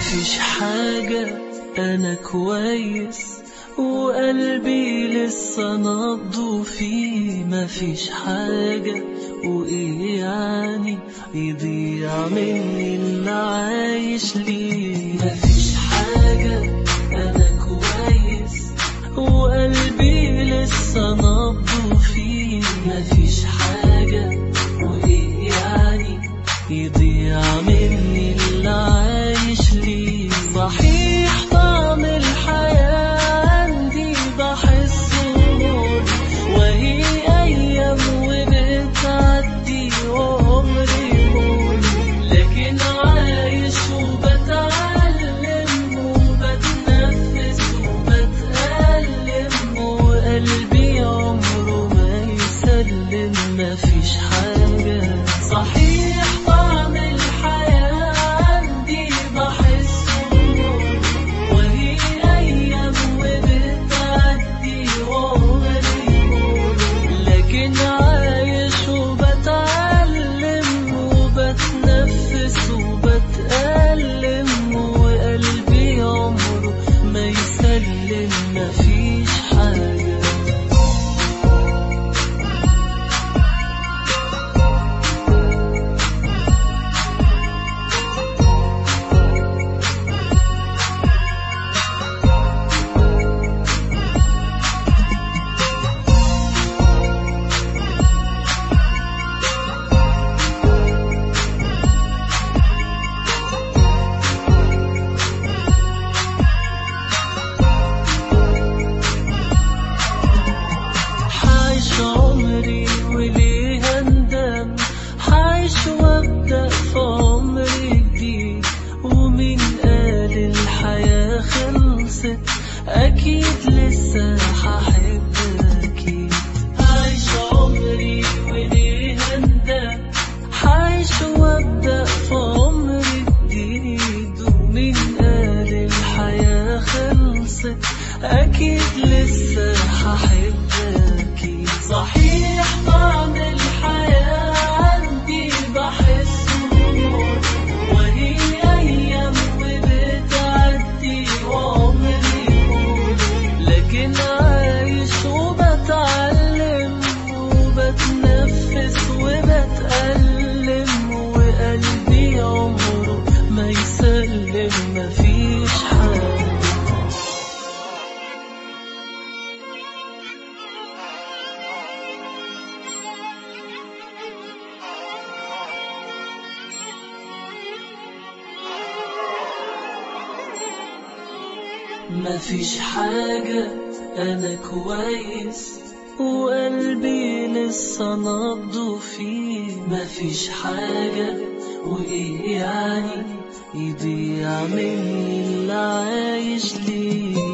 مفيش حاجة، أنا كويس وقلبي لسه نبضه فيه. مفيش حاجة وإيه يعني يضيع مني اللي عايش ليه. مفيش حاجة، أنا كويس وقلبي لسه نبضه فيه. مفيش حاجة وإيه يعني يضيع مني اللي عايش ليه. صحيح طعم الحياة عندي بحسه نور، وهي أيام وبتعدي وعمري يمر، لكن عايش وبتعلم وبتنفس وبتألم، وقلبي عمره ما يسلم. مفيش حاجة، صحيح طعم الحياة عندي بحسه نور، وهي أيام وبتعدي وعمري يمر، لكن عايش وبتعلم وبتنفس وبتألم، وقلبي عمره ما يسلم. مفيش حاجة. عمري وليه أندم، حعيش وأبدأ في عمر جديد. ومين قال الحياة خلصت؟ أكيد لسه هحب أكيد. عايش عمري وليه أندم، حعيش وأبدأ في عمر جديد. ومين قال الحياة خلصت؟ أكيد لسه هحب أكيد. صحيح طعم الحياة عندي بحسه نور، وهي أيام وبتعدي وعمري يمر، لكن عايش وبتعلم وبتنفس وبتألم، وقلبي عمره ما يسلم. مفيش حاجة. مفيش حاجة، أنا كويس وقلبي لسه نبضه فيه. مفيش حاجة وإيه يعني يضيع مني اللي عايش ليه.